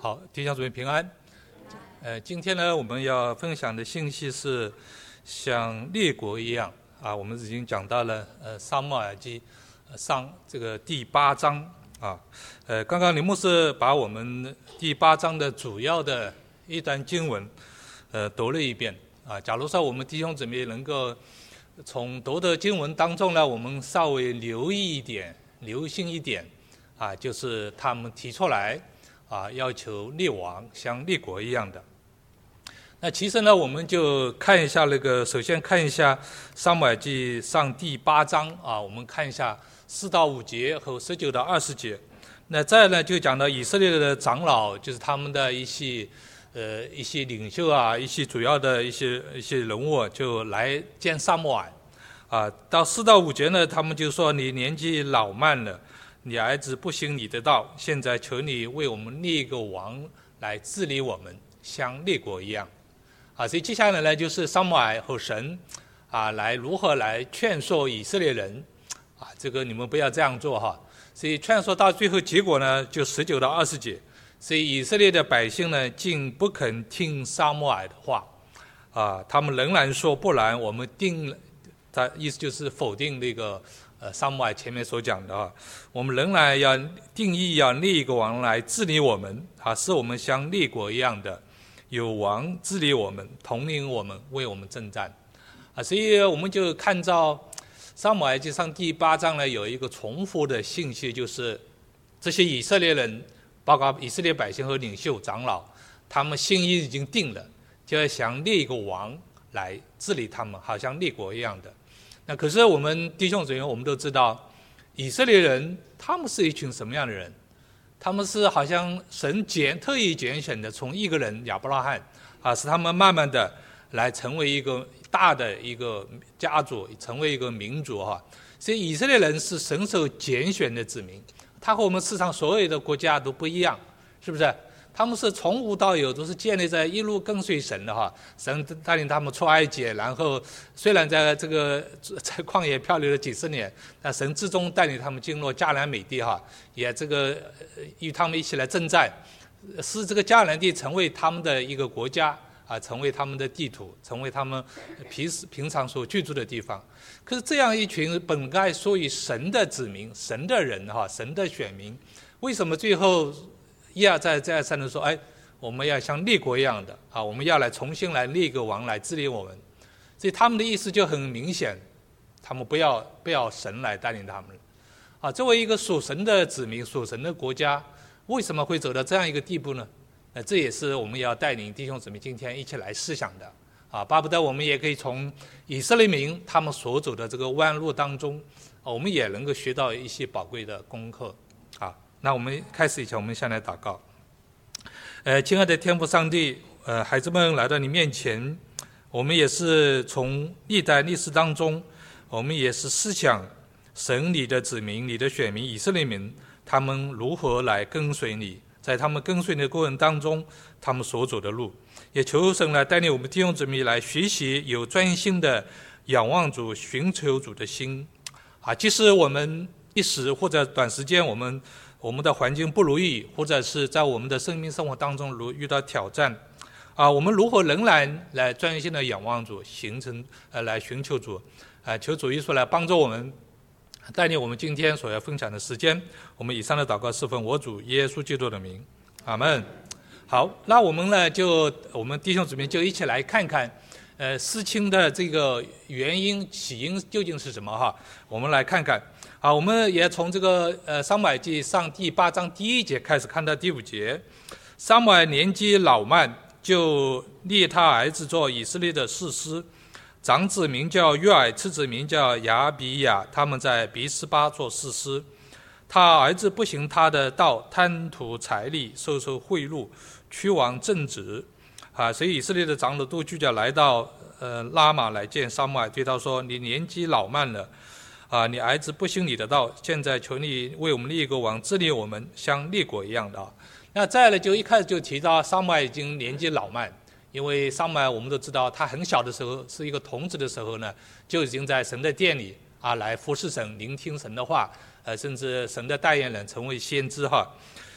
好，弟兄姊妹平安。今天呢，我们要分享的信息是像列国一样啊。我们已经讲到了撒母耳记上这个第8章啊。刚刚李牧师把我们第8章的主要的一段经文读了一遍啊。假如说我们弟兄姊妹能够从读的经文当中呢，我们稍微留意一点、留心一点啊，就是他们提出来啊，要求列王像列国一样的。那其实呢，我们就看一下首先看一下撒母耳记上第8章啊，我们看一下4到5节和19到20节。那再呢，就讲到以色列的长老，就是他们的一些领袖啊，一些主要的一些人物就来见撒母耳啊。到4到5节呢，他们就说你年纪老迈了，你儿子不行你的道，现在求你为我们立一个王来治理我们，像列国一样啊。所以接下来呢，就是撒母耳和神啊，来如何来劝说以色列人啊，这个你们不要这样做哈。所以劝说到最后结果呢，就19到20节。所以以色列的百姓呢，竟不肯听撒母耳的话啊，他们仍然说不然，我们定，他意思就是否定那个撒母耳前面所讲的啊，我们仍然要定义要立一个王来治理我们啊，使我们像列国一样的有王治理我们，统领我们，为我们征战啊。所以我们就看到撒母耳记上第8章呢，有一个重复的信息，就是这些以色列人，包括以色列百姓和领袖长老，他们心意已经定了，就要想立一个王来治理他们，好像列国一样的。那可是我们弟兄姊妹，我们都知道，以色列人他们是一群什么样的人？他们是好像神特意拣选的，从一个人亚伯拉罕啊，使他们慢慢的来成为一个大的一个家族，成为一个民族哈。所以以色列人是神所拣选的子民，他和我们世上所有的国家都不一样，是不是？他们是从无到有，都是建立在一路跟随神的哈。神带领他们出埃及，然后虽然在旷野漂流了几十年，但神至终带领他们进入迦南美地哈，也与他们一起来征战，使这个迦南地成为他们的一个国家啊，成为他们的地土，成为他们平常所居住的地方。可是这样一群本该属于神的子民、神的人哈、神的选民，为什么最后一而再再而三的说，我们要像列国一样的啊，我们要来重新来立一个王来治理我们。所以他们的意思就很明显，他们不要神来带领他们啊。作为一个属神的子民、属神的国家，为什么会走到这样一个地步呢？这也是我们要带领弟兄姊妹今天一起来思想的啊。巴不得我们也可以从以色列民他们所走的这个弯路当中，我们也能够学到一些宝贵的功课啊。那我们开始以前，我们先来祷告。亲爱的天父上帝，孩子们来到你面前，我们也是从历代历史当中，我们也是思想神你的子民、你的选民以色列民，他们如何来跟随你，在他们跟随你的过程当中，他们所走的路，也求神来带领我们弟兄姊妹来学习，有专心的仰望主、寻求主的心啊。即使我们一时或者短时间，我们的环境不如意，或者是在我们的生命生活当中遇到挑战啊，我们如何仍然来专心的仰望主，来寻求主求主耶稣来帮助我们，带领我们今天所要分享的时间。我们以上的祷告是奉我主耶稣基督的名，阿们。好，那我们弟兄姊妹就一起来看看事情的这个原因起因究竟是什么哈？我们来看看。好，我们也从这个撒母耳记上第8章第1节开始看到第5节。撒母耳年纪老迈，就立他儿子做以色列的士师，长子名叫约尔，次子名叫亚比亚，他们在比斯巴做士师。他儿子不行他的道，贪图财利，收贿赂，屈枉正直啊。所以以色列的长老都聚集来到拉玛来见撒母耳，对他说：你年纪老迈了啊，你儿子不行你的道，现在求你为我们立一个王，治理我们，像列国一样的啊。那再来就一开始就提到撒母耳已经年纪老迈，因为撒母耳我们都知道，他很小的时候是一个童子的时候呢，就已经在神的殿里啊来服侍神，聆听神的话，甚至神的代言人，成为先知哈。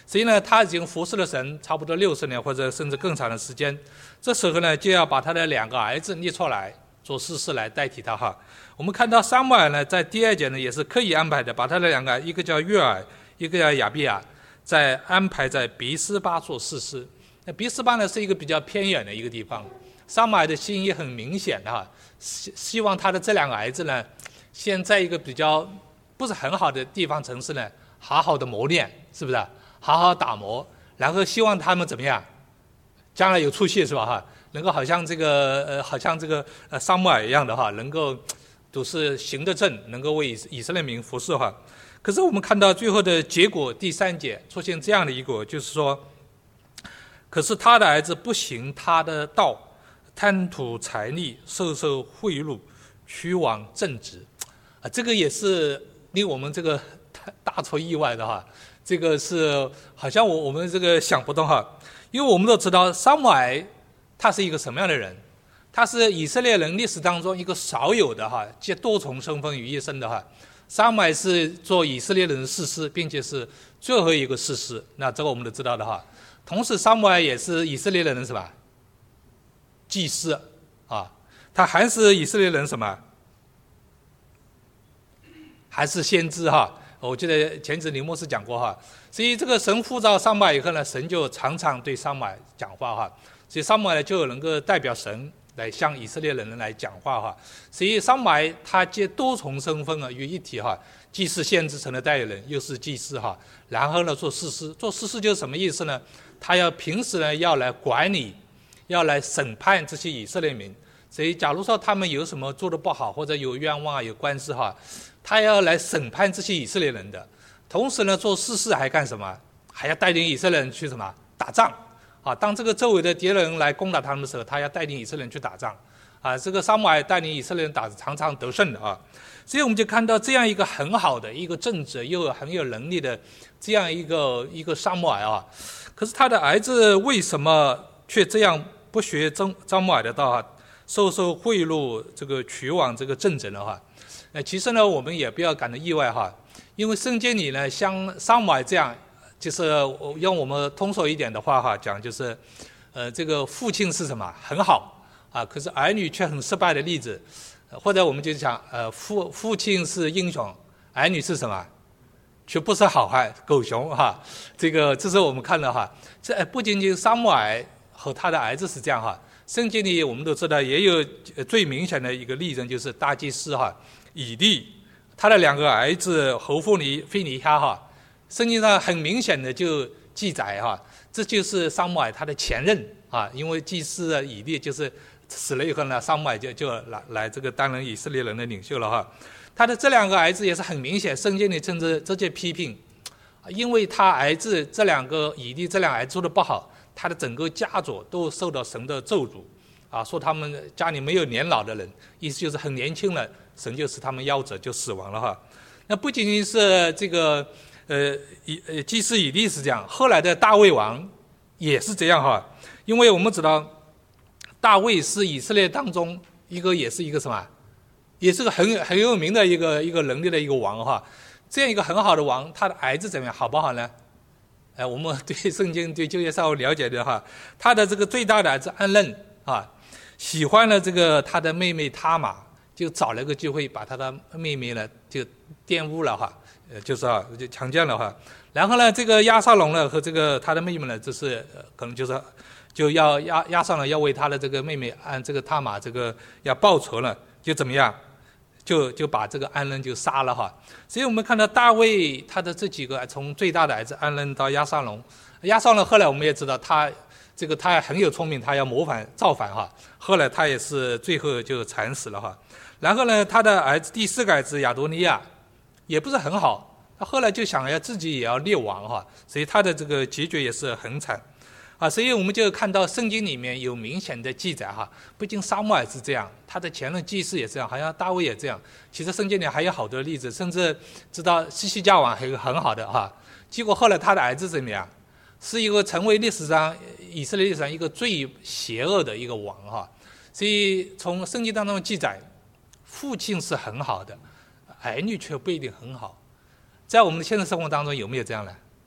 所以呢，他已经服侍了神差不多60年或者甚至更长的时间。这时候呢，就要把他的2个儿子列出来做士师来代替他哈。我们看到撒母耳呢，在第2节呢也是刻意安排的，把他的2个，一个叫约珥，一个叫亚比亚，在安排在比斯巴做士师。那比斯巴呢是一个比较偏远的一个地方，撒母耳的心意很明显的哈，希望他的这2个儿子呢，先在一个比较不是很好的地方城市呢，好好的磨练，是不是？好好打磨，然后希望他们怎么样？将来有出息是吧？哈，能够好像这个撒母耳一样的哈，能够都是行得正，能够为以色列民服侍哈。可是我们看到最后的结果，第3节出现这样的一个，就是说，可是他的儿子不行他的道，贪图财利，受贿赂，屈枉正直，这个也是令我们这个大出意外的哈。这个是好像我们这个想不通哈，因为我们都知道撒母耳他是一个什么样的人，他是以色列人历史当中一个少有的哈，集多重身份于一身的哈。撒母耳是做以色列人的士师，并且是最后一个士师，那这个我们都知道的哈。同时撒母耳也是以色列人的什么祭司啊，他还是以色列人什么，还是先知哈。我记得前子林牧师讲过哈，所以这个神呼召撒母耳以后呢，神就常常对撒母耳讲话哈，所以撒母耳就能够代表神来向以色列人来讲话哈。所以撒母耳他接多重身份于一体哈，既是先知神的代言人，又是祭司哈，然后呢做士师，做士师就是什么意思呢？他要平时呢要来管理，要来审判这些以色列民。所以假如说他们有什么做得不好，或者有冤枉有官司哈，他要来审判这些以色列人的。同时呢，做士师还干什么？还要带领以色列人去什么打仗啊？当这个周围的敌人来攻打他们的时候，他要带领以色列人去打仗啊。这个撒母耳带领以色列人打，常常得胜的啊。所以我们就看到这样一个很好的一个正直又很有能力的这样一个撒母耳啊。可是他的儿子为什么却这样不学撒母耳的道啊？受贿赂，这个取往这个正直了哈。其实呢，我们也不要感到意外哈，因为圣经里呢，像撒母耳这样，就是用我们通俗一点的话哈讲，就是这个父亲是什么很好啊，可是儿女却很失败的例子，或者我们就讲父亲是英雄，儿女是什么却不是好汉狗熊哈。这是我们看到哈，这不仅仅撒母耳和他的儿子是这样哈。圣经里我们都知道，也有最明显的一个例证，就是大祭司哈以利，他的2个儿子侯弗尼、菲尼哈哈，圣经上很明显的就记载哈，这就是撒母耳他的前任啊，因为祭司以利就是死了以后呢，撒母耳就来这个担任以色列人的领袖了哈。他的这2个儿子也是很明显，圣经里甚至直接批评，因为他儿子这2个以利这2个儿子做的不好。他的整个家族都受到神的咒诅啊，说他们家里没有年老的人，意思就是很年轻了，神就使他们夭折就死亡了哈。那不仅仅是这个祭司以利是这样，后来的大卫王也是这样哈。因为我们知道大卫是以色列当中也是一个什么，也是个很有名的一个能力的一个王哈。这样一个很好的王，他的儿子怎么样，好不好呢？我们对圣经对旧约稍微了解的哈，他的这个最大的儿子暗嫩啊，喜欢了这个他的妹妹他玛，就找了个机会把他的妹妹呢就玷污了哈，就是就强奸了哈。然后呢，这个押沙龙呢和这个他的妹妹呢，就是可能就要押沙龙要为他的这个妹妹按这个他玛这个要报仇了，就怎么样？就把这个安嫩就杀了哈。所以我们看到大卫他的这几个，从最大的儿子安嫩到押沙龙，押沙龙后来我们也知道他很有聪明，他要造反哈。后来他也是最后就惨死了哈。然后呢，他的儿子第4个儿子亚多尼亚也不是很好，他后来就想要自己也要列王哈，所以他的这个结局也是很惨。所以我们就看到圣经里面有明显的记载哈，不仅撒母耳是这样，他的前任祭司也这样，好像大卫也这样。其实圣经里还有好多例子，甚至知道西西家王还有很好的哈，结果后来他的儿子怎么样，是一个成为以色列历史上一个最邪恶的一个王哈。所以从圣经当中记载，父亲是很好的，儿女却不一定很好。在我们的现实生活当中有没有这样呢？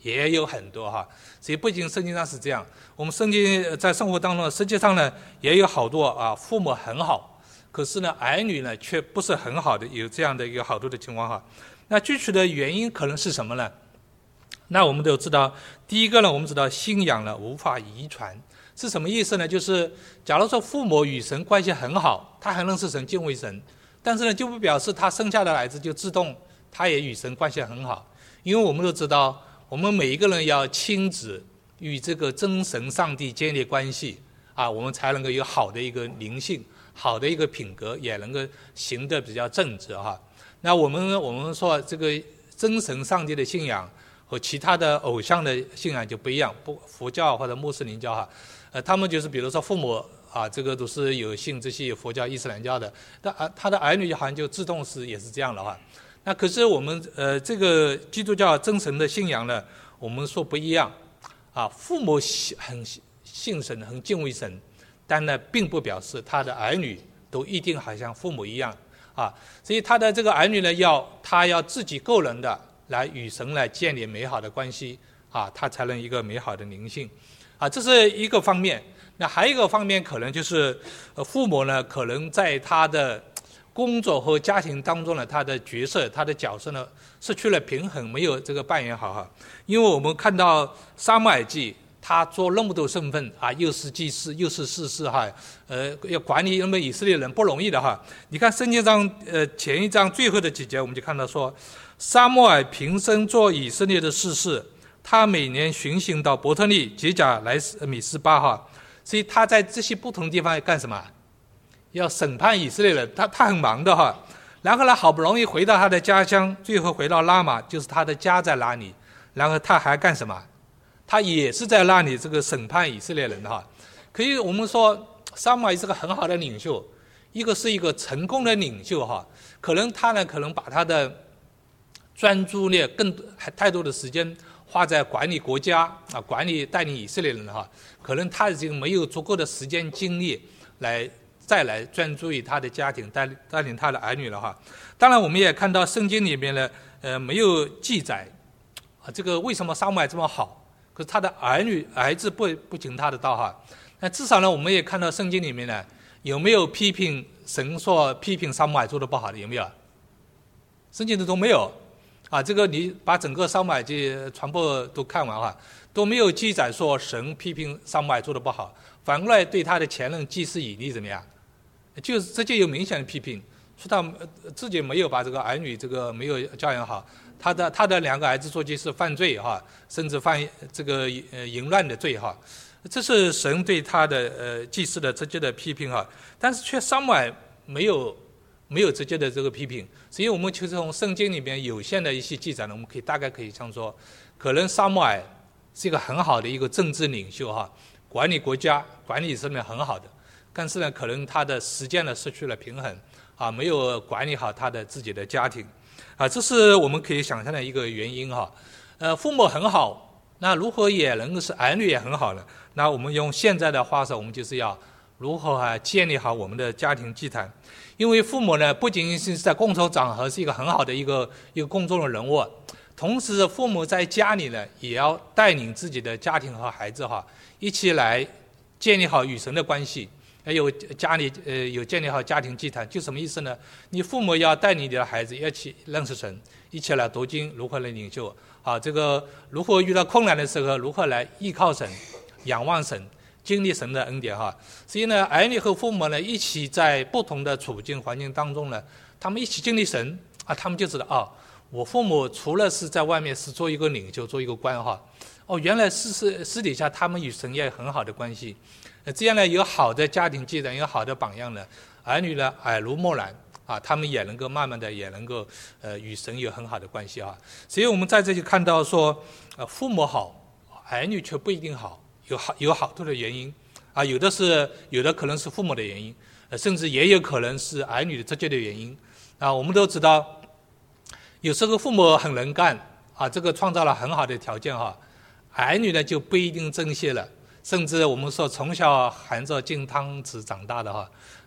也有很多哈。所以不仅圣经上是这样，我们圣经在生活当中实际上呢也有好多啊，父母很好，可是呢儿女呢却不是很好的，有这样的一个好多的情况哈。那具体的原因可能是什么呢？那我们都知道，第一个呢，我们知道信仰呢无法遗传，是什么意思呢？就是假如说父母与神关系很好，他很认识神、敬畏神，但是呢，就不表示他生下的孩子就自动他也与神关系很好，因为我们都知道，我们每一个人要亲自与这个真神上帝建立关系啊，我们才能够有好的一个灵性、好的一个品格，也能够行得比较正直哈。那我们说这个真神上帝的信仰和其他的偶像的信仰就不一样，佛教或者穆斯林教哈，他们就是比如说父母啊，这个都是有信这些佛教、伊斯兰教的，他的儿女好像就自动也是这样的哈。那可是我们这个基督教真神的信仰呢，我们说不一样啊，父母很信神、很敬畏神，但呢，并不表示他的儿女都一定好像父母一样啊，所以他的这个儿女呢，他要自己个人的来与神来建立美好的关系啊，他才能一个美好的灵性啊，这是一个方面。那还有一个方面，可能就是父母呢，可能在他的工作和家庭当中呢，他的角色、他的角色呢，失去了平衡，没有这个扮演好哈。因为我们看到撒母耳记，他做那么多身份啊，又是祭司，又是士师哈，要管理那么以色列人不容易的哈。你看圣经上前一章最后的几节，我们就看到说，撒母耳平生做以色列的士师，他每年巡行到伯特利、吉甲、莱米斯巴哈，所以他在这些不同的地方要干什么？要审判以色列人，他很忙的哈。然后呢，好不容易回到他的家乡，最后回到拉玛，就是他的家在哪里？然后他还干什么？他也是在那里这个审判以色列人哈。可以我们说，撒母耳是个很好的领袖，一个是一个成功的领袖哈。可能他呢，可能把他的专注力太多的时间花在管理国家啊，带领以色列人哈，可能他已经没有足够的时间精力再来专注于他的家庭，带领他的儿女了哈。当然，我们也看到圣经里面呢，没有记载啊，这个为什么撒母耳这么好，可是他的儿子不听他的道哈。那至少呢，我们也看到圣经里面呢，有没有批评神说批评撒母耳做的不好的，有没有？圣经都没有啊。这个你把整个撒母耳记全部都看完哈，都没有记载说神批评撒母耳做的不好，反过来对他的前任祭司以利怎么样？这就有明显的批评，说他自己没有把这个儿女这个没有教养好，他的两个儿子做祭司犯罪哈，甚至犯这个淫乱的罪哈，这是神对他的祭司的直接的批评哈，但是却撒母耳没有直接的这个批评，所以我们就从圣经里面有限的一些记载呢，我们大概可以这样说，可能撒母耳是一个很好的一个政治领袖哈，管理国家、管理以色列很好的，但是呢，可能他的时间呢失去了平衡啊，没有管理好他的自己的家庭啊，这是我们可以想象的一个原因哈。父母很好，那如何也能够使儿女也很好呢？那我们用现在的话说，我们就是要如何建立好我们的家庭祭坛。因为父母呢，不仅仅是在共同场合是一个很好的一个公众的人物，同时父母在家里呢，也要带领自己的家庭和孩子哈，一起来建立好与神的关系。有建立好家庭祭坛，就什么意思呢？你父母要带领你的孩子一起认识神，一起来读经，如何来领袖啊？这个如何遇到困难的时候，如何来依靠神、仰望神、经历神的恩典哈。所以呢，儿女和父母呢，一起在不同的处境环境当中呢，他们一起经历神啊，他们就知道啊，我父母除了是在外面是做一个领袖、做一个官哈，哦，原来私底下他们与神也有很好的关系。这样呢，有好的家庭祭坛，有好的榜样呢，儿女呢耳濡目染啊，他们也能够慢慢的也能够与神有很好的关系啊。所以我们在这里看到说，父母好，儿女却不一定好，有好多的原因啊，有的可能是父母的原因，甚至也有可能是儿女的直接的原因啊。我们都知道，有时候父母很能干啊，这个创造了很好的条件哈，儿女呢就不一定珍惜了。甚至我们说从小含着金汤匙长大的哈，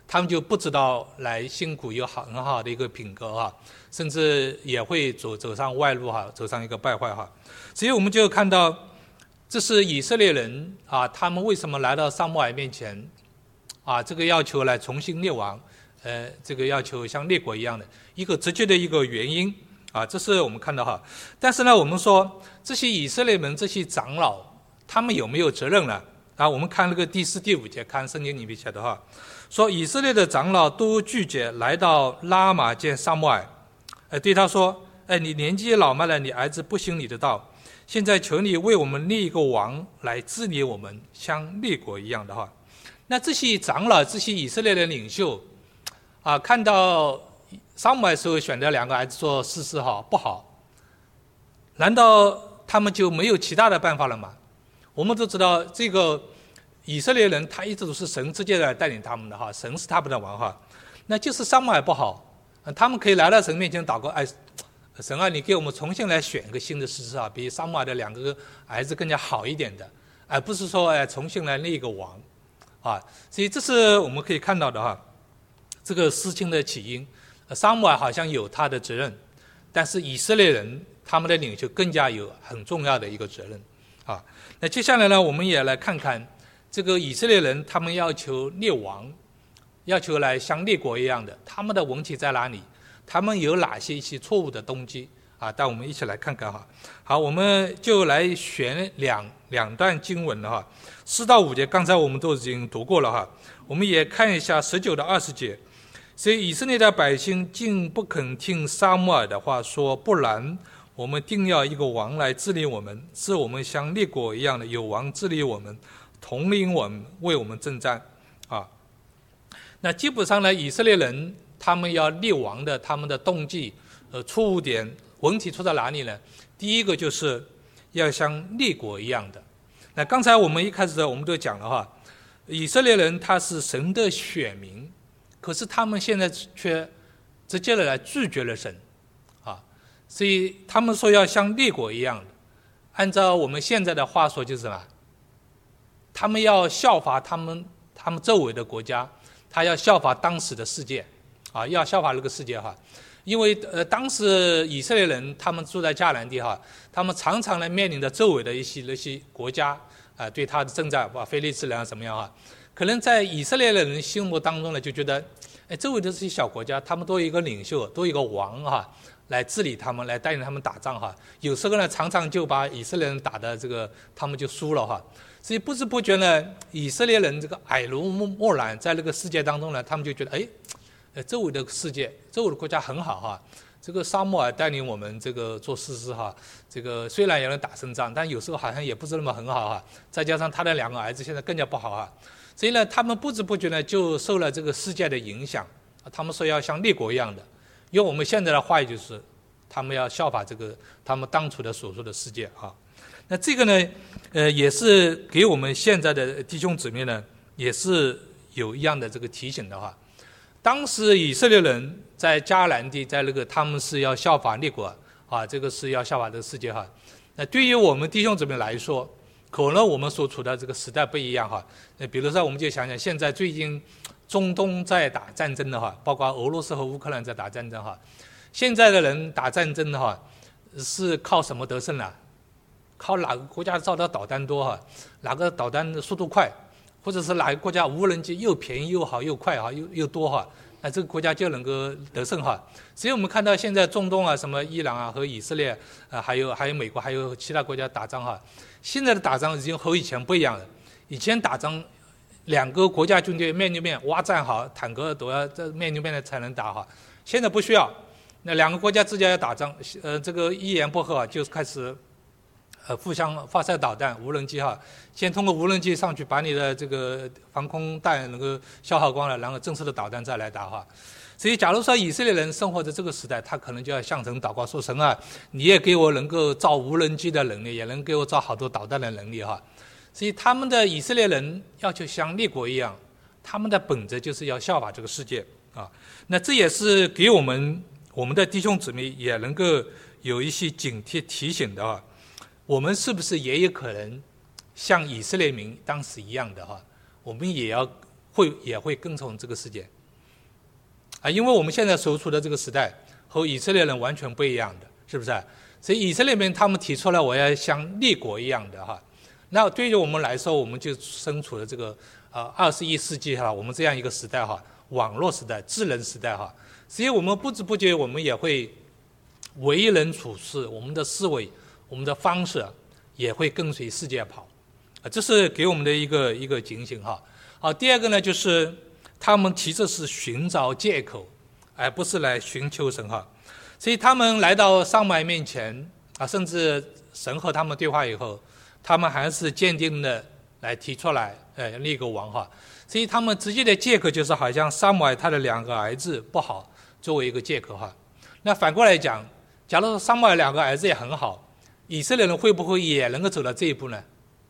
他们就不知道来辛苦有很好的一个品格哈，甚至也会走上歪路哈，走上一个败坏哈。所以我们就看到，这是以色列人啊，他们为什么来到撒母耳面前啊，这个要求来重新列王，这个要求像列国一样的一个直接的一个原因啊，这是我们看到哈。但是呢，我们说这些以色列人这些长老，他们有没有责任呢？啊，我们看那个第4、第5节，看圣经里面写的话，说以色列的长老都聚集来到拉玛见撒母耳，对他说：“你年纪老迈了，你儿子不行你的道，现在求你为我们立一个王来治理我们，像列国一样的话。”那这些长老、这些以色列的领袖啊，看到撒母耳时候选的2个儿子做士师好不好？难道他们就没有其他的办法了吗？我们都知道，这个以色列人他一直都是神直接来带领他们的哈，神是他们的王哈。那就是撒母耳不好，他们可以来到神面前祷告，神啊，你给我们重新来选一个新的士师啊，比撒母耳的2个儿子更加好一点的，而不是说重新来立一个王啊。所以这是我们可以看到的哈，这个事情的起因，撒母耳好像有他的责任，但是以色列人他们的领袖更加有很重要的一个责任啊。那接下来呢，我们也来看看这个以色列人他们要求列王，要求来像列国一样的，他们的问题在哪里？他们有哪些一些错误的动机啊？带我们一起来看看哈。好，我们就来选两段经文了哈。4到5节，刚才我们都已经读过了哈。我们也看一下19到20节。所以以色列的百姓竟不肯听撒母耳的话，说不然我们定要一个王来治理我们，是我们像列国一样的有王治理我们，统领我们，为我们征战啊。那基本上呢，以色列人他们要立王的，他们的动机错误点问题出在哪里呢？第一个就是要像列国一样的。那刚才我们一开始我们都讲了哈，以色列人他是神的选民，可是他们现在却直接的来拒绝了神啊，所以他们说要像列国一样的，按照我们现在的话说就是什么？他们要效法他们周围的国家，他要效法当时的世界啊，要效法那个世界哈。因为当时以色列人他们住在迦南地哈，他们常常来面临着周围的那些国家对他的征战，非利士人怎么样哈？可能在以色列人心目当中呢，就觉得周围的这些小国家，他们都有一个领袖，都有一个王哈，来治理他们，来带领他们打仗哈。有时候呢，常常就把以色列人打的他们就输了哈。所以不知不觉呢，以色列人这个耳濡目染，在那个世界当中呢，他们就觉得周围的世界，周围的国家很好哈。这个撒母耳带领我们这个做士师哈，这个虽然也能打胜仗，但有时候好像也不是那么很好哈。再加上他的2个儿子现在更加不好哈，所以呢，他们不知不觉呢就受了这个世界的影响。他们说要像列国一样的，用我们现在的话语就是，他们要效法这个他们当初的所说的世界啊。那这个呢，也是给我们现在的弟兄姊妹呢，也是有一样的这个提醒的哈。当时以色列人在迦南地，在他们是要效法列国啊，这个是要效法这个世界哈。那对于我们弟兄姊妹来说，可能我们所处的这个时代不一样哈。比如说，我们就想想现在最近中东在打战争的哈，包括俄罗斯和乌克兰在打战争哈。现在的人打战争的哈，是靠什么得胜呢？靠哪个国家造的导弹多哈？哪个导弹的速度快？或者是哪个国家无人机又便宜又好又快哈又多哈，那这个国家就能够得胜哈。所以我们看到现在中东什么伊朗和以色列还有美国还有其他国家打仗哈，现在的打仗已经和以前不一样了。以前打仗2个国家军队面对面挖战好，坦克都要在面对面的才能打哈。现在不需要，那2个国家之间要打仗，这个一言不合就开始互相发射导弹、无人机哈，先通过无人机上去把你的这个防空弹能够消耗光了，然后正式的导弹再来打哈。所以，假如说以色列人生活在这个时代，他可能就要向神祷告说：“神啊，你也给我能够造无人机的能力，也能给我造好多导弹的能力哈。”所以，他们的以色列人要求像列国一样，他们的本质就是要效法这个世界啊。那这也是给我们的弟兄姊妹也能够有一些警惕提醒的哈。我们是不是也有可能像以色列民当时一样的哈？我们也会跟从这个世界因为我们现在所处的这个时代和以色列人完全不一样的，是不是？所以以色列人他们提出来我要像列国一样的哈。那对于我们来说，我们就身处的这个21世纪哈，我们这样一个时代哈，网络时代、智能时代哈，所以我们不知不觉我们也会为人处事，我们的思维、我们的方式也会跟随世界跑，这是给我们的一个警醒哈。好，第二个呢，就是他们其实是寻找借口，而不是来寻求神哈。所以他们来到撒母耳面前甚至神和他们对话以后，他们还是坚定的来提出来立个王哈。所以他们直接的借口就是好像撒母耳他的2个儿子不好作为一个借口哈。那反过来讲，假如说撒母耳2个儿子也很好，以色列人会不会也能够走到这一步呢？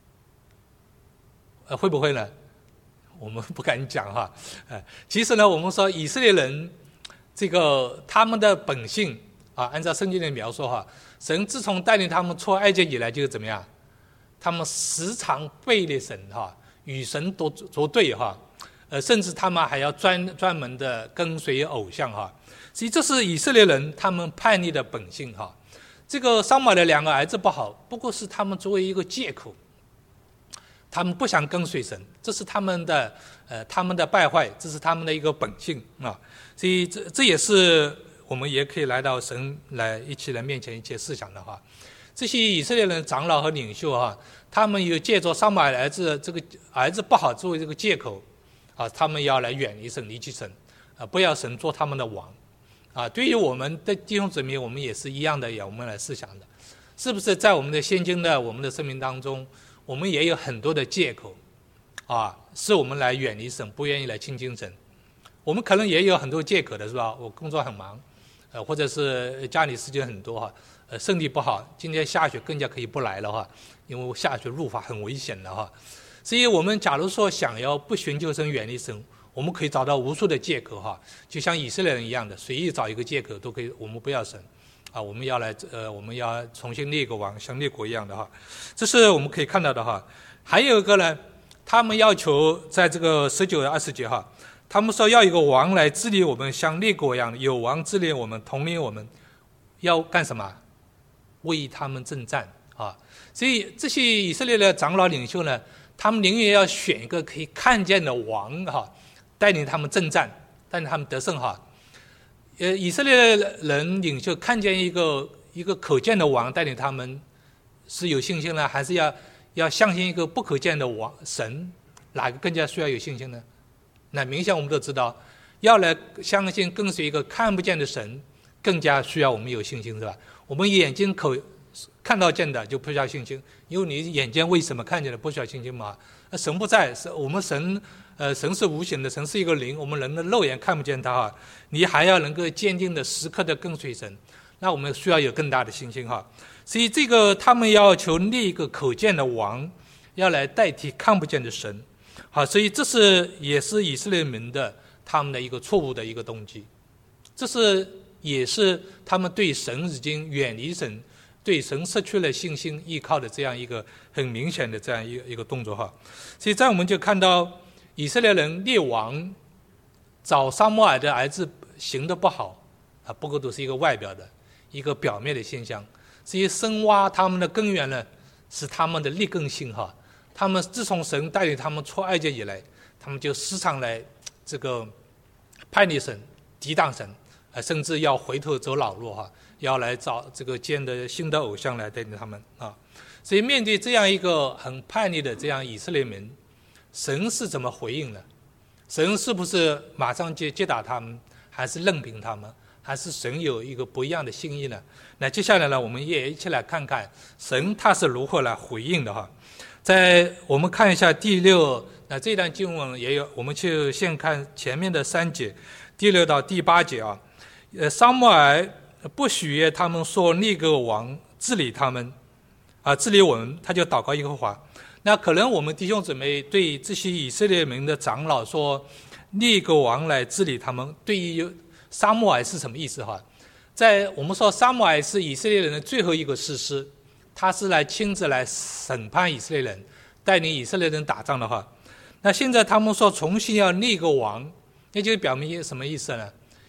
会不会呢？我们不敢讲哈。其实呢，我们说以色列人这个他们的本性按照圣经的描述哈，神自从带领他们出埃及以来就是怎么样？他们时常背离神哈，与神作对哈，甚至他们还要专门的跟随偶像哈。所以这是以色列人他们叛逆的本性哈。这个撒母耳的2个儿子不好，不过是他们作为一个借口，他们不想跟随神，这是他们的败坏，这是他们的一个本性啊。所以这也是我们也可以来到神来一起来面前一起思想的话。这些以色列人长老和领袖他们有借着撒母耳的儿子这个儿子不好作为这个借口他们要来远离神、离弃神不要神做他们的王对于我们的弟兄姊妹，我们也是一样的，我们来思想的，是不是在我们的现今的我们的生命当中，我们也有很多的借口是我们来远离神，不愿意来亲近神。我们可能也有很多借口的，是吧？我工作很忙或者是家里事情很多身体不好，今天下雪更加可以不来了因为下雪入法很危险的所以我们假如说想要不寻求神、远离神，我们可以找到无数的借口就像以色列人一样的，随意找一个借口都可以。我们不要神我们要来我们要重新立一个王，像列国一样的这是我们可以看到的还有一个呢，他们要求在这个19、20节他们说要一个王来治理我们，像列国一样，有王治理我们，统领我们，要干什么？为他们征战所以这些以色列的长老领袖呢，他们宁愿要选一个可以看见的王带领他们征战，带领他们得胜以色列人领袖看见一个可见的王带领他们，是有信心呢，还是要相信一个不可见的王神？哪个更加需要有信心呢？那明显我们都知道，要来相信跟随一个看不见的神，更加需要我们有信心，是吧？我们眼睛看到见的就不需要信心，因为你眼睛为什么看见的不需要信心嘛？神不在，我们神是无形的，神是一个灵，我们人的肉眼看不见他你还要能够坚定的时刻的跟随神，那我们需要有更大的信心所以这个他们要求立一个可见的王，要来代替看不见的神所以这也是以色列民他们的一个错误的一个动机，也是他们对神已经远离神，对神失去了信心依靠的这样一个很明显的这样一个动作所以在我们就看到以色列人列王找撒母耳的儿子行得不好不过都是一个外表的一个表面的现象。所以深挖他们的根源呢，是他们的劣根性他们自从神带领他们出埃及以来，他们就时常来这个叛逆神、抵挡神甚至要回头走老路要来找这个建的新的偶像来带领他们所以面对这样一个很叛逆的这样以色列民，神是怎么回应呢？神是不是马上就击打他们，还是任凭他们，还是神有一个不一样的心意呢？那接下来呢，我们也一起来看看神他是如何来回应的在我们看一下第6，那这段经文也有，我们就先看前面的3节，第6到第8节撒母耳不许他们说立个王治理他们治理我们，他就祷告耶和华。那可能我们弟兄姊妹对这些以色列民的长老说立个王来治理他们，对于撒母耳是什么意思在我们说撒母耳是以色列人的最后一个士师，他是来亲自来审判以色列人，带领以色列人打仗的那现在他们说重新要立个王，那就表明什么意思呢？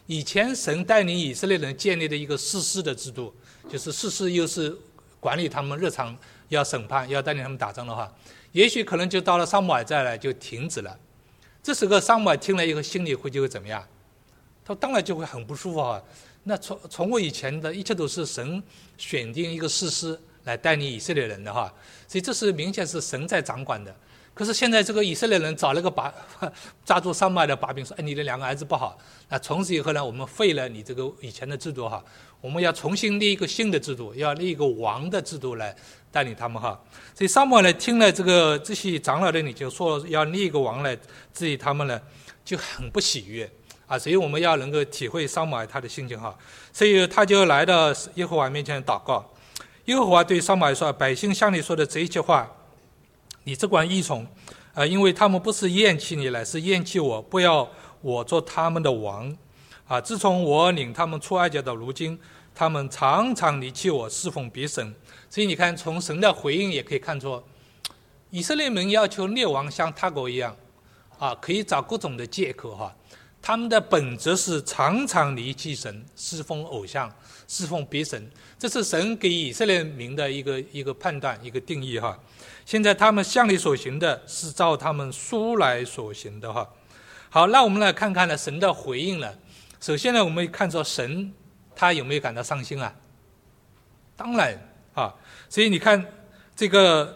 以前神带领以色列人建立的一个士师的制度，就是士师又是管理他们日常要审判要带领他们打仗的话，也许可能就到了撒母耳再来就停止了。这时候撒母耳听了以后心里就会怎么样？他当然就会很不舒服啊。那从我以前的一切都是神选定一个士师来带领以色列人的话，所以这是明显是神在掌管的。可是现在这个以色列人找了个抓住撒母耳的把柄，说：“哎，你的两个儿子不好，那从此以后呢，我们废了你这个以前的制度哈，我们要重新立一个新的制度，要立一个王的制度来带领他们哈。”所以撒母耳呢听了这些长老的你就说要立一个王来治理他们呢，就很不喜悦啊。所以我们要能够体会撒母耳他的心情哈。所以他就来到耶和华面前祷告。耶和华对撒母耳说：“百姓向你说的这一切话，你只管依从，因为他们不是厌弃你，乃是厌弃我，不要我做他们的王。自从我领他们出埃及到如今，他们常常离弃我，侍奉别神。”所以你看，从神的回应也可以看出，以色列人要求列王像他国一样，可以找各种的借口哈。他们的本质是常常离弃神，侍奉偶像，侍奉别神。这是神给以色列民的一个判断，一个定义哈。现在他们向你所行的是照他们书来所行的哈。好，那我们来看看呢神的回应了。首先呢，我们看说神他有没有感到伤心啊？当然啊。所以你看这个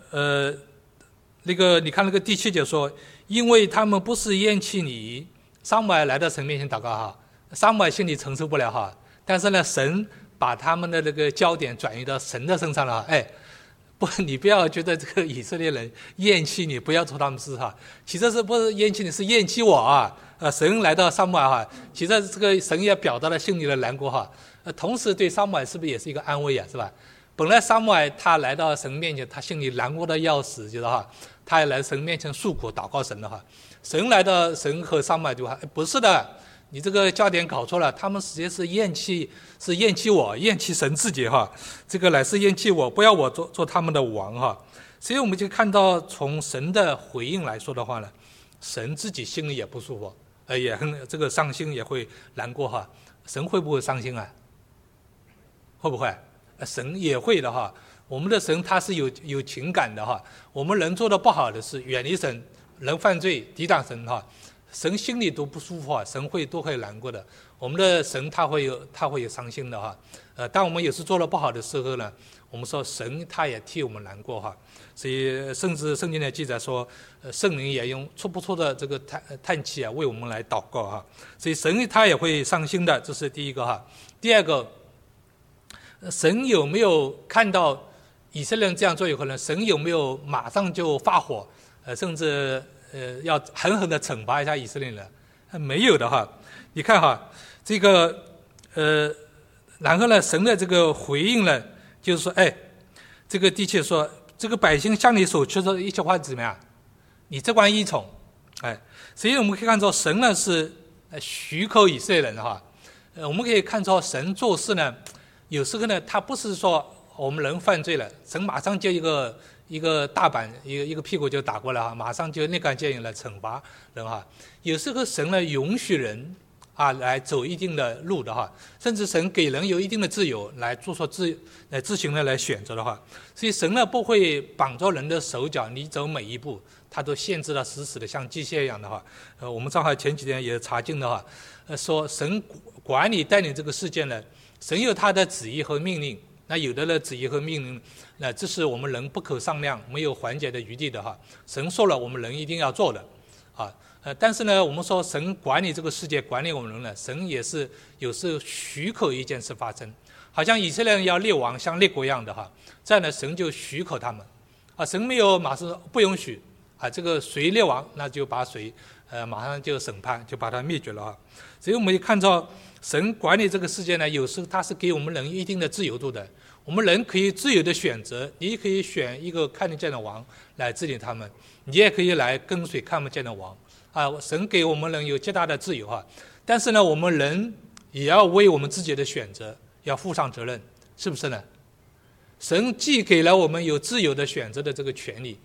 你看那个第7节说，因为他们不是厌弃你。撒母耳来到神面前祷告哈，撒母耳心里承受不了哈，但是呢，神把他们的那个焦点转移到神的身上了。你不要觉得这个以色列人厌弃你，不要做他们事哈。其实是不是厌弃你，是厌弃我啊。神来到撒母耳哈，其实这个神也表达了心里的难过哈。同时对撒母耳是不是也是一个安慰啊？是吧？本来撒母耳他来到神面前，他心里难过的要死，就是哈，他也来神面前诉苦祷告神的哈。神来到神和撒母耳就说：“不是的，你这个焦点搞错了，他们实际是厌弃我，厌弃神自己哈。这个乃是厌弃我，不要我做他们的王哈。”所以我们就看到，从神的回应来说的话呢，神自己心里也不舒服，也很这个伤心，也会难过哈。神会不会伤心啊？会不会？神也会的哈。我们的神他是有情感的哈。我们人做的不好的是远离神，人犯罪抵挡神哈，神心里都不舒服啊，神都会难过的。我们的神他会有伤心的哈。当我们有时做了不好的时候呢，我们说神他也替我们难过哈。所以甚至圣经的记载说，圣灵也用出不出的这个叹气啊，为我们来祷告哈。所以神他也会伤心的，这是第一个哈。第二个，神有没有看到以色列人这样做以后呢？神有没有马上就发火，甚至要狠狠的惩罚一下以色列人？没有的哈。你看哈，这个然后呢，神的这个回应呢，就是说，这个第7说，这个百姓向你所说的一切话怎么样？你只管依从。所以我们可以看到神呢是许可以色列人哈。我们可以看到神做事呢，有时候呢，他不是说我们人犯罪了，神马上就一个大板一个屁股就打过来哈，马上就立竿见影来惩罚人哈。有时候神呢允许人来走一定的路的哈，甚至神给人有一定的自由来做出自行的来选择的话，所以神呢不会绑着人的手脚，你走每一步他都限制得死死的，像机械一样的话。我们正好前几天也查经的话，说神管理带领这个世界呢，神有他的旨意和命令。那有的旨意和命令，那这是我们人不可商量，没有缓解的余地的哈。神说了，我们人一定要做的但是呢，我们说神管理这个世界，管理我们人呢，神也是有时候许可一件事发生，好像以色列人要列王，像列国一样的哈，这样呢，神就许可他们神没有马上不允许这个谁列王，那就把谁马上就审判，就把他灭绝了哈。所以我们看到神管理这个世界呢，有时候他是给我们人一定的自由度的，我们人可以自由的选择，你可以选一个看得见的王来治理他们，你也可以来跟随看不见的王神给我们人有极大的自由哈。但是呢，我们人也要为我们自己的选择要负上责任，是不是呢？神既给了我们有自由的选择的这个权利，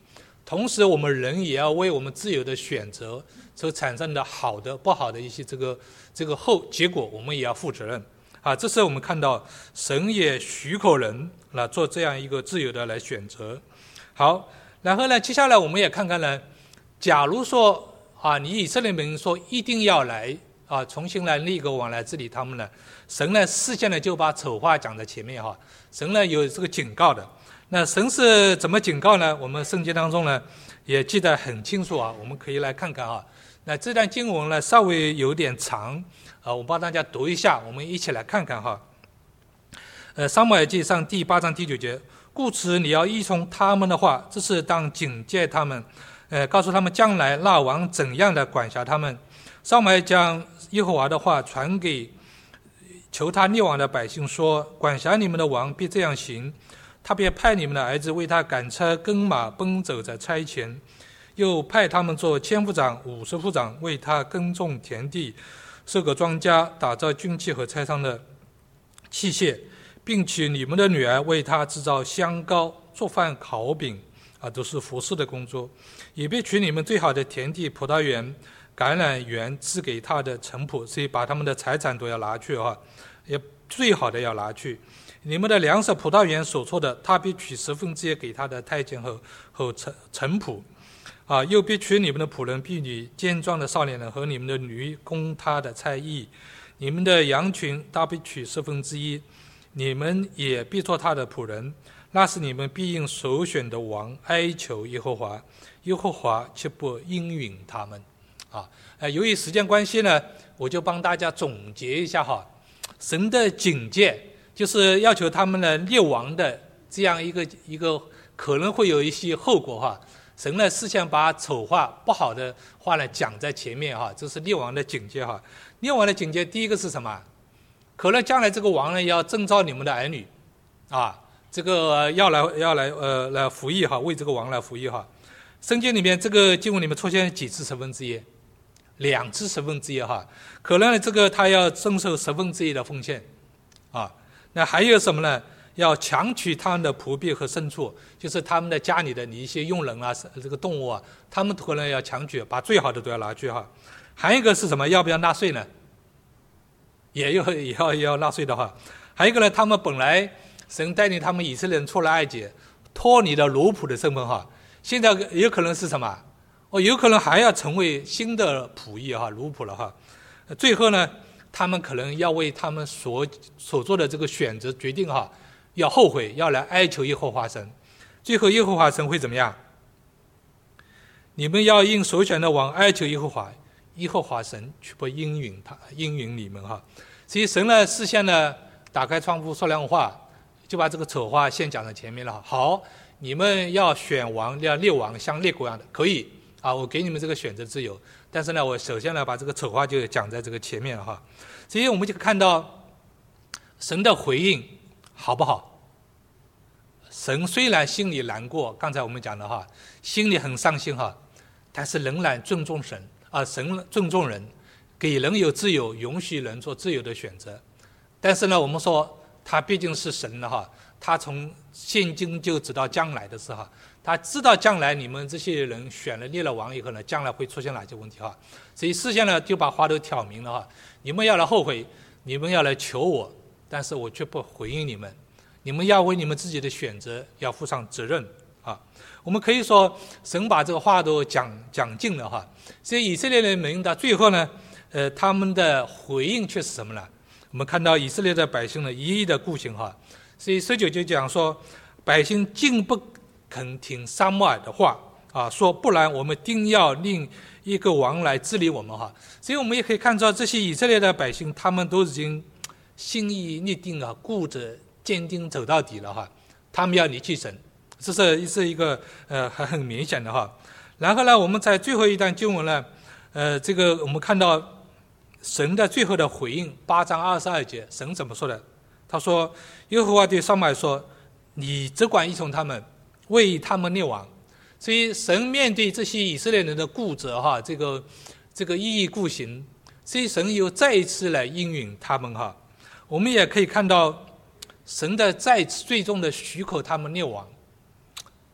同时我们人也要为我们自由的选择所产生的好的不好的一些这个后结果，我们也要负责任啊。这是我们看到神也许可人做这样一个自由的来选择。好，然后呢，接下来我们也看看呢，假如说你以色列民说一定要来重新来立个王来治理他们呢，神呢事先呢就把丑话讲在前面神呢有这个警告的。那神是怎么警告呢？我们圣经当中呢也记得很清楚我们可以来看看那这段经文呢稍微有点长我帮大家读一下，我们一起来看看撒母耳记上第8章第9节，故此你要依从他们的话，这是当警戒他们，告诉他们将来那王怎样的管辖他们。撒母耳将耶和华的话传给求他列王的百姓说，管辖你们的王必这样行，他便派你们的儿子为他赶车跟马奔走在差前，又派他们做千夫长50夫长，为他耕种田地，收割庄稼，打造军器和拆伤的器械，并且你们的女儿为他制造香膏，做饭烤饼都是服侍的工作，也别取你们最好的田地、葡萄园、橄榄园赐给他的臣仆，所以把他们的财产都要拿去也最好的要拿去。你们的粮食、葡萄园所错的，他必取1/10给他的太监和臣仆又必取你们的仆人、婢女、健壮的少年人和你们的驴供他的差役。你们的羊群他必取1/10，你们也必做他的仆人。那时你们必应首选的王哀求耶和华，耶和华却不应允他们由于时间关系呢，我就帮大家总结一下神的警戒就是要求他们呢列王的这样一个可能会有一些后果神呢事先把丑话不好的话呢讲在前面这是列王的警戒列王的警戒第一个是什么？可能将来这个王呢要征召你们的儿女这个要来服役为这个王来服役圣经里面这个经文里面出现几次1/10？2次1/10可能这个他要征收1/10的奉献那还有什么呢？要强取他们的仆婢和牲畜，就是他们的家里的一些佣人这个动物他们可能要强取，把最好的都要拿去还有一个是什么？要不要纳税呢？也要纳税的还有一个呢，他们本来神带领他们以色列人出了埃及，脱离了奴仆的身份现在有可能是什么？有可能还要成为新的仆役奴仆了最后呢，他们可能要为他们所做的这个选择决定要后悔，要来哀求耶和华神。最后耶和华神会怎么样？你们要应首选的王哀求耶和华，耶和华神却不应允你们所以神呢事先呢打开窗户说亮话，就把这个丑话先讲在前面了好，你们要选王，要列王，像列国一样的可以我给你们这个选择自由，但是呢我首先呢把这个丑话就讲在这个前面了所以我们就看到神的回应好不好？神虽然心里难过，刚才我们讲的心里很伤心但是仍然尊重神神尊重人，给人有自由，允许人做自由的选择。但是呢我们说他毕竟是神了他从现今就知道将来的事他知道将来你们这些人选了列了王以后呢，将来会出现哪些问题所以事先呢就把话都挑明了你们要来后悔，你们要来求我，但是我却不回应你们，你们要为你们自己的选择要负上责任我们可以说神把这个话都讲尽了所以以色列人民到最后呢他们的回应却是什么呢？我们看到以色列的百姓呢一意的顾行所以19就讲说，百姓竟不肯听撒母耳的话说不然我们定要另一个王来治理我们所以我们也可以看到这些以色列的百姓他们都已经心意立定固执坚定走到底了他们要离弃神，这是一个很明显的然后呢我们在最后一段经文呢这个我们看到神的最后的回应8章22节，神怎么说的？他说耶和华对撒母耳说，你只管依从他们，为他们列王。所以神面对这些以色列人的固执这个一意孤行，所以神又再一次来应允他们我们也可以看到神的再次最终的许可他们列王，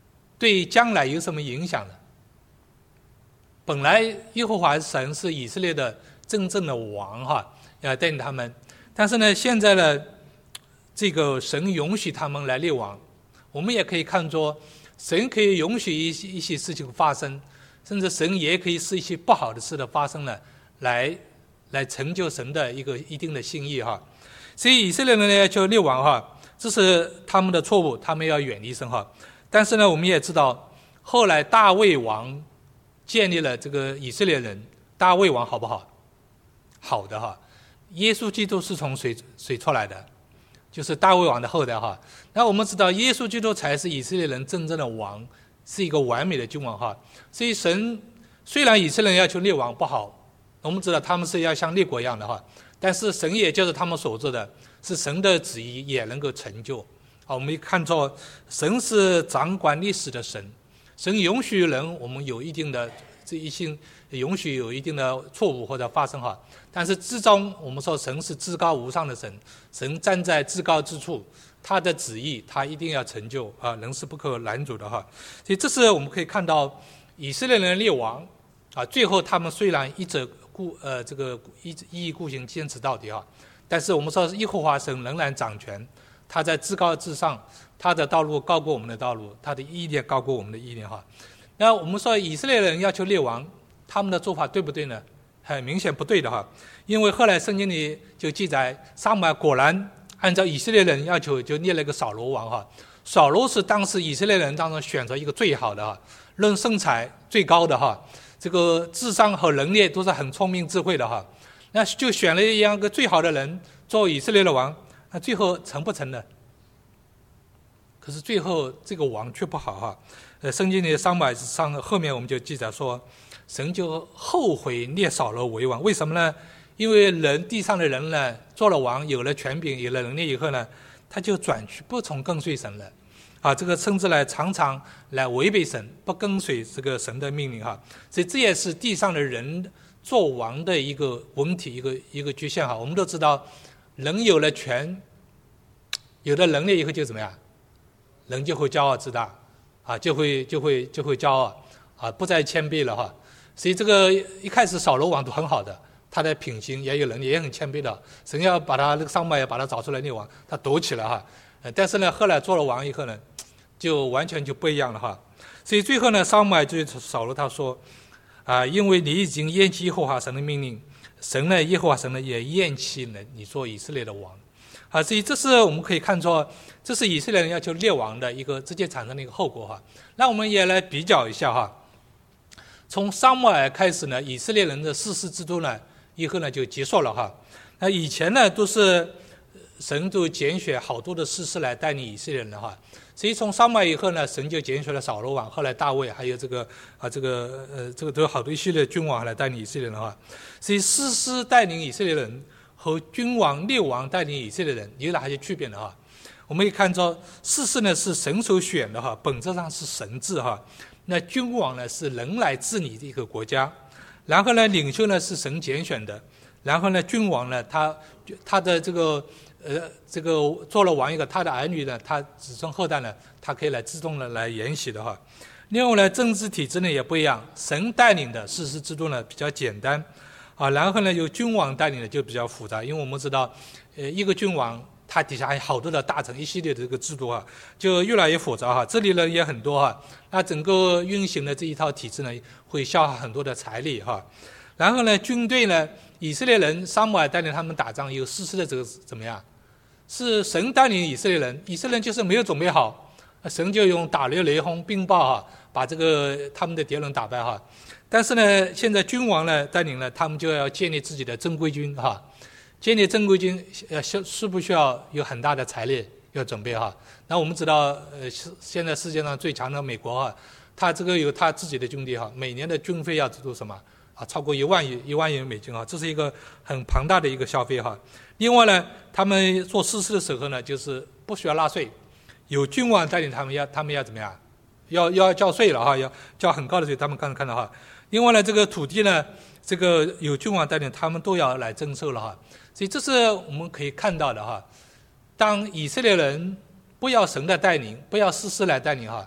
对将来有什么影响呢？本来耶和华神是以色列的真正的王要带领他们，但是呢，现在呢，这个神允许他们来列王，我们也可以看作神可以允许一些事情发生，甚至神也可以使一些不好的事的发生呢，来成就神的一定的心意所以以色列人呢就列王这是他们的错误，他们要远离神但是呢，我们也知道后来大卫王建立了这个以色列人，大卫王好不好？好的耶稣基督是从谁出来的？就是大卫王的后代那我们知道耶稣基督才是以色列人真正的王，是一个完美的君王所以神虽然以色列人要求列王不好，我们知道他们是要像列国一样的但是神也就是他们所做的，是神的旨意也能够成就我们看作神是掌管历史的神，神允许人我们有一定的允许有一定的错误或者发生但是至终我们说神是至高无上的神，神站在至高之处，他的旨意他一定要成就人是不可拦阻的所以这是我们可以看到以色列人列王最后他们虽然一意孤行坚持到底但是我们说耶和华神仍然掌权，他在至高至上，他的道路高过我们的道路，他的意念高过我们的意念那我们说以色列人要求列王，他们的做法对不对呢？很明显不对的因为后来圣经里就记载撒母耳果然按照以色列人要求就列了一个扫罗王扫罗是当时以色列人当中选择一个最好的论身材最高的这个智商和能力都是很聪明智慧的那就选了一样个最好的人做以色列的王，那最后成不成呢？可是最后这个王却不好圣经里的撒母耳上后面我们就记载说，神就后悔列扫罗为王，为什么呢？因为地上的人呢做了王，有了权柄，有了能力以后呢，他就转去不从跟随神了这个甚至呢常常来违背神，不跟随这个神的命令所以这也是地上的人做王的一个问题，一个局限我们都知道，人有了权，有了能力以后就怎么样？人就会骄傲自大就会骄傲不再谦卑了所以这个一开始扫罗王都很好的，他的品行也有能力，也很谦卑的，神要把他那个撒母耳也把他找出来列王，他躲起来但是呢后来做了王以后呢，就完全就不一样了所以最后呢，撒母耳对扫罗他说因为你已经厌弃耶和华神的命令，神呢耶和华神呢也厌弃了你做以色列的王所以这是我们可以看作，这是以色列人要求列王的一个直接产生的一个后果那我们也来比较一下从撒母耳开始呢，以色列人的士师制度呢以后呢就结束了那以前呢都是神都拣选好多的士师来带领以色列人所以从撒母耳以后呢，神就拣选了扫罗王，后来大卫，还有这个都有好多一系列君王来带领以色列人所以士师带领以色列人和君王列王带领以色列人有哪些区别呢我们可以看到士师呢是神所选的本质上是神治那君王呢是人来治理这个国家，然后呢领袖呢是神拣选的，然后呢君王呢他的这个做了王以后，他的儿女呢，他子孙后代呢，他可以来自动的来沿袭的另外呢政治体制呢也不一样，神带领的士师制度呢比较简单然后呢由君王带领的就比较复杂，因为我们知道一个君王他底下还有好多的大臣，一系列的这个制度就越来越复杂这里人也很多那整个运行的这一套体制呢会消耗很多的财力然后呢军队呢，以色列人撒母耳带领他们打仗，有士师的这个怎么样？是神带领以色列人，以色列人就是没有准备好，神就用打雷轰冰雹把这个他们的敌人打败但是呢现在君王呢带领了他们，就要建立自己的正规军建立正规军需不需要有很大的财力要准备那我们知道现在世界上最强的美国他这个有他自己的军队每年的军费要支出什么超过1万亿美金这是一个很庞大的一个消费另外呢他们做士师的时候呢，就是不需要纳税，有君王带领他们要怎么样？要交税了要交很高的税，他们刚才看到另外呢这个土地呢，这个有君王带领他们都要来征收了所以这是我们可以看到的当以色列人不要神的带领，不要士师来带领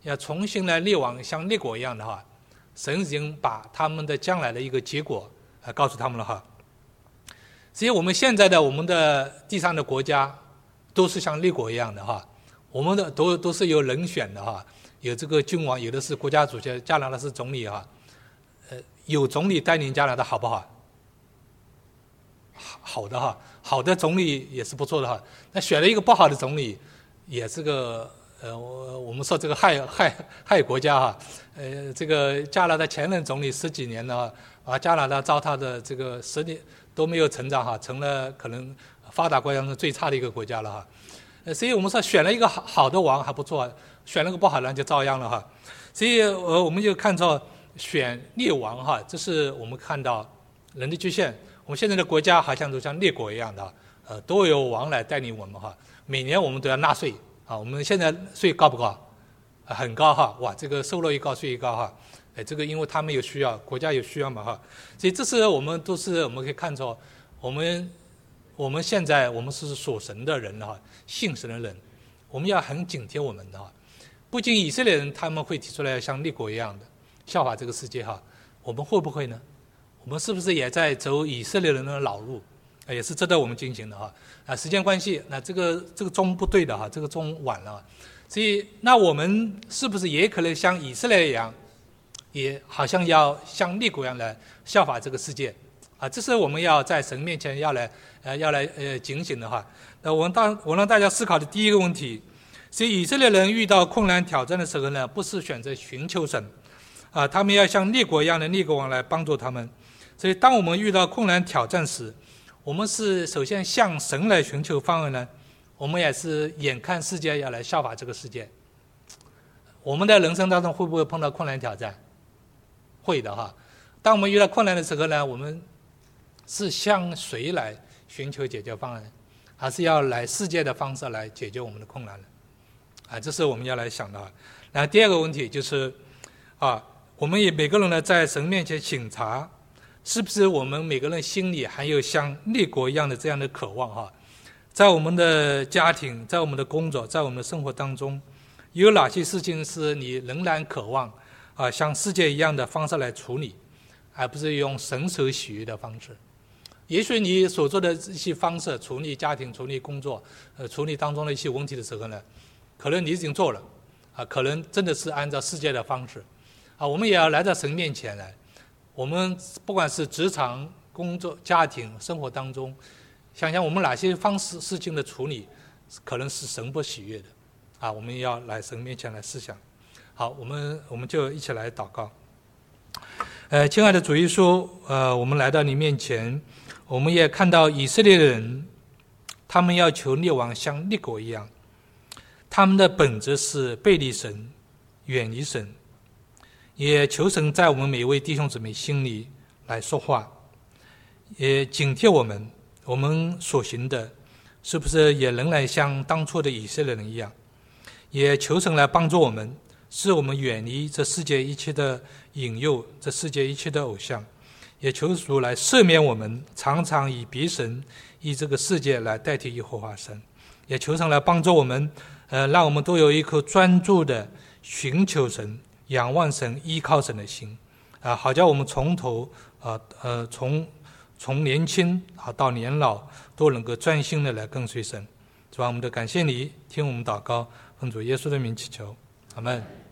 要重新来列王，像列国一样的话，神已经把他们的将来的一个结果告诉他们了哈。所以我们现在的我们的地上的国家都是像列国一样的哈，我们的都是有人选的哈，有这个君王，有的是国家主席，加拿大是总理哈。有总理带领加拿大好不好？好的哈，好的总理也是不错的哈。那选了一个不好的总理，也是个我们说这个害国家哈。这个加拿大前任总理10几年了，把加拿大糟蹋的这个10年都没有成长哈，成了可能发达国家中最差的一个国家了哈。所以我们说选了一个好的王还不错，选了个不好的就遭殃了哈。所以我们就看到选列王哈，这是我们看到人的局限。我们现在的国家好像都像列国一样的，都有王来带领我们哈。每年我们都要纳税啊，我们现在税高不高？很高哈，哇，这个收入一高税一高哈。这个因为他们有需要，国家有需要嘛哈。所以这是我们可以看出，我们现在我们是属神的人哈，信神的人，我们要很警惕我们的哈。不仅以色列人他们会提出来像列国一样的效法这个世界哈，我们会不会呢？我们是不是也在走以色列人的老路？也是值得我们进行的哈。时间关系，那这个钟不对的哈，这个钟晚了，所以那我们是不是也可能像以色列一样，也好像要像列国一样来效法这个世界？这是我们要在神面前要来警醒的哈。我让大家思考的第一个问题，所以以色列人遇到困难挑战的时候呢，不是选择寻求神，他们要像列国一样的列国王来帮助他们。所以当我们遇到困难挑战时，我们是首先向神来寻求方案呢，我们也是眼看世界要来效法这个世界。我们的人生当中会不会碰到困难挑战？会的哈。当我们遇到困难的时候呢，我们是向谁来寻求解决方案，还是要来世界的方式来解决我们的困难呢？这是我们要来想的。然后第二个问题就是我们也每个人呢在神面前省察，是不是我们每个人心里还有像列国一样的这样的渴望哈？在我们的家庭，在我们的工作，在我们的生活当中，有哪些事情是你仍然渴望像世界一样的方式来处理，而不是用神所喜悦的方式？也许你所做的一些方式处理家庭、处理工作、处理当中的一些问题的时候呢，可能你已经做了可能真的是按照世界的方式我们也要来到神面前来。我们不管是职场、工作、家庭、生活当中，想想我们哪些事情的处理可能是神不喜悦的我们要来神面前来思想。好，我们就一起来祷告。亲爱的主耶稣，我们来到你面前，我们也看到以色列人，他们要求列王像列国一样，他们的本质是背离神、远离神。也求神在我们每一位弟兄姊妹心里来说话，也警惕我们所行的是不是也仍然像当初的以色列人一样。也求神来帮助我们，使我们远离这世界一切的引诱，这世界一切的偶像。也求主来赦免我们常常以别神、以这个世界来代替耶和华神。也求神来帮助我们，让我们都有一颗专注的寻求神、仰望神、依靠神的心好叫我们从头从年轻到年老都能够专心的来跟随神。主啊，我们都感谢你，听我们祷告，奉主耶稣的名祈求，阿们。